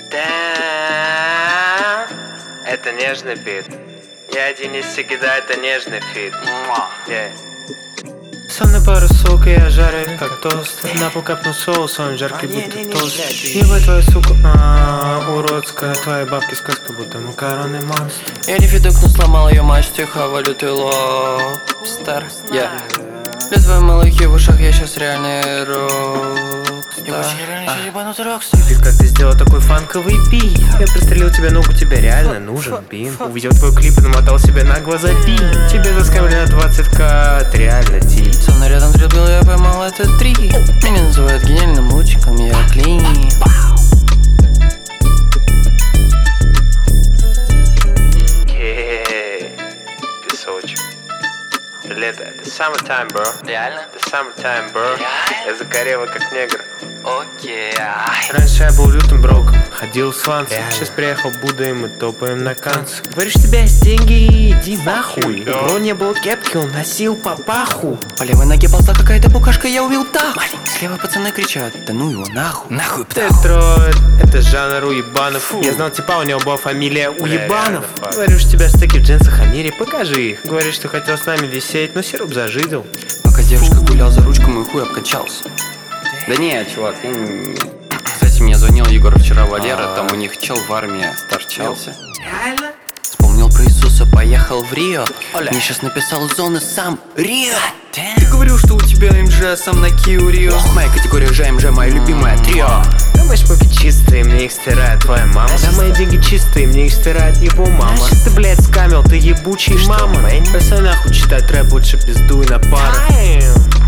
Да, это нежный бит. Я Денис Сегеда, это нежный фит. Со мной пару сук, и я жарю как тост. На пол капну соус, он жаркий будто тост. Ебать твою суку, уродская. Твои бабки сказка, будто макароны монстр. Я не фидок, но сломал ее мать, валютый лобстер. Без твоей малыхи в ушах, я сейчас реальный рокстар. Ты как ты сделал такой фанковый бит? Я пристрелил тебя, ногу, тебе реально нужен бинт. Увидел твой клип и намотал себе на глаза бит. Тебе заскамили на 20к, это реально тип. Со мной рядом дребил, я поймал это 3. Меня называют гениальным лучиком, я клин. Песочек. Лето, это summertime, bro. Реально? Это summertime, bro. Я загорела как негр. Окей. Раньше я был лютым броком, ходил с вансом. Сейчас приехал Будда и мы топаем на канц. Говоришь, у тебя есть деньги, иди нахуй. Бро не было кепки, он носил папаху. По левой ноге ползла какая-то букашка, я убил птаху. Слева пацаны кричат, да ну его нахуй. Нахуй птаху. Детройт, это жанр уебанов. Я знал типа, у него была фамилия Уебанов. Говоришь, у тебя стеки в джинсах, Амире, покажи их. Говоришь, что хотел с нами висеть, но сироп зажидел. Пока девушка гулял за ручку, мой хуй обкачался. Да не, чувак, я не... Кстати, мне звонил Егор вчера, Валера, там у них чел в армии торчался. Реально? Вспомнил про Иисуса, поехал в Рио. Мне сейчас написал зоны сам Рио. Ты говорил, что у тебя МЖ сам на Кио Рио. Моя категория ЖМЖ, моя любимая трио. Да мои шпаки чистые, мне их стирает твоя мама. Да мои деньги чистые, мне их стирает его мама. Сейчас ты, блядь, скамил, ты ебучий мама. Пойся нахуй читать рэп, лучше пиздуй на пару.